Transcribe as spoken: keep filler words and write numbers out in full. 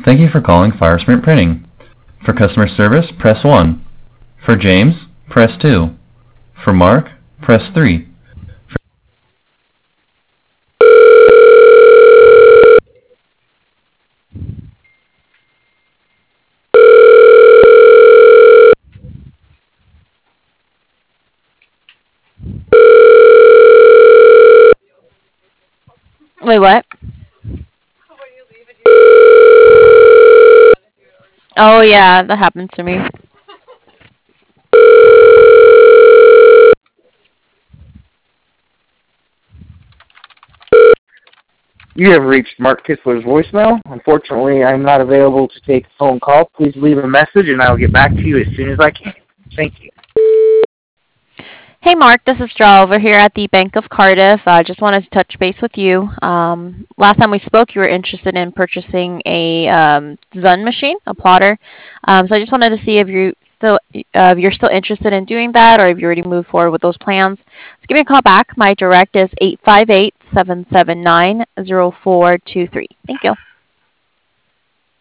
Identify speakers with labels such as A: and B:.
A: Thank you for calling Firesprint Printing. For customer service, press one. For James, press two. For Mark, press three.
B: Wait, what? Oh yeah, that happens to me.
C: You have reached Mark Kistler's voicemail. Unfortunately, I'm not available to take a phone call. Please leave a message and I will get back to you as soon as I can. Thank you.
B: Hey Mark, this is Straw over here at the Bank of Cardiff. I uh, just wanted to touch base with you. Um, last time we spoke, you were interested in purchasing a um, Zun machine, a plotter. Um, so I just wanted to see if you still uh, if you're still interested in doing that, or if you already moved forward with those plans. So give me a call back. My direct is eight five eight, seven seven nine, zero four two three. Thank you.